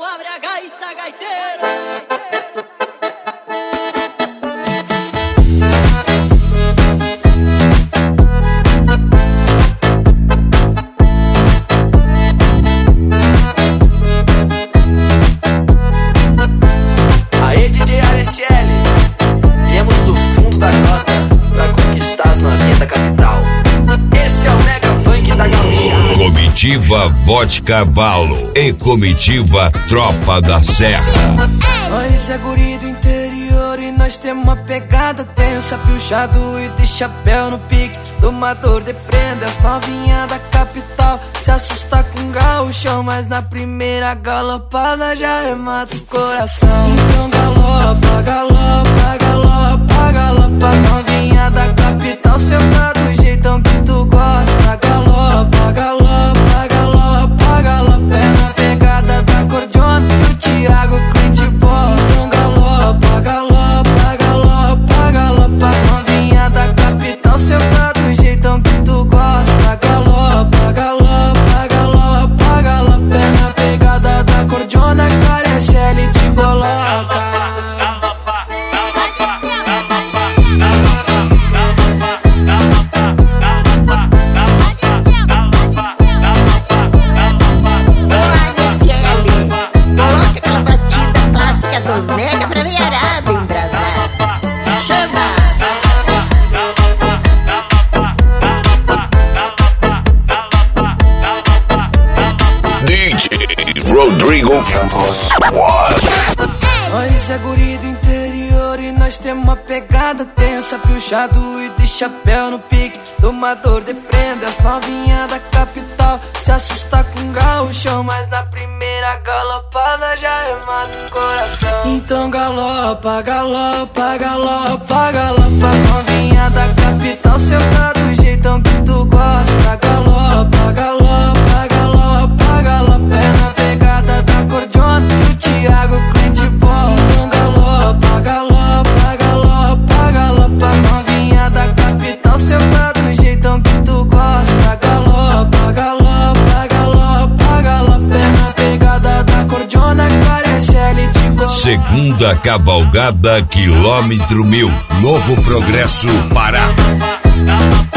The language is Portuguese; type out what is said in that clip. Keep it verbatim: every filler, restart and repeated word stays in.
abre a gaita, gaiteiro. Comitiva Vodka Valo e Comitiva Tropa da Serra. Nós é guri do interior e nós temos uma pegada tensa, piochado e de chapéu no pique, domador de prenda. As novinhas da capital se assusta com gaúchão, mas na primeira galopada já remata o coração. Então galopa, galopa, galopa, galopa. Novinha da capital senta do jeitão que tu gosta. Galopa, galopa, galopa, galopa. É na pegada da cordiona que o Thiago Clint bota. Então galopa, galopa, galopa, galopa. Novinha da capital senta do jeitão que tu gosta. Galopa, galopa, galopa, galopa. É na pegada da cordiona que parece ele te coloca. Dos mega pra veiarada embrasada. Chama! D J Rodrigo Campos. Nós é guri do interior e nós temos uma pegada tensa, piochado e de chapéu no pique, domador de prenda. As novinhas da capital se assusta com gaúchão, mas na primeira galopada já remata o coração. Então galopa, galopa, galopa, galopa. Novinha da capital senta do jeitão que tu gosta. Galopa, galopa, galopa, galopa. É na pegada da cordiona que o Thiago Clint bota. Então galopa, galopa, galopa, galopa. Novinha da capital senta do jeitão que tu gosta. Galopa, galopa, galopa, galopa. É na pegada da cordiona que parece ele te bota. Segunda cavalgada, quilômetro mil. Novo Progresso, Pará.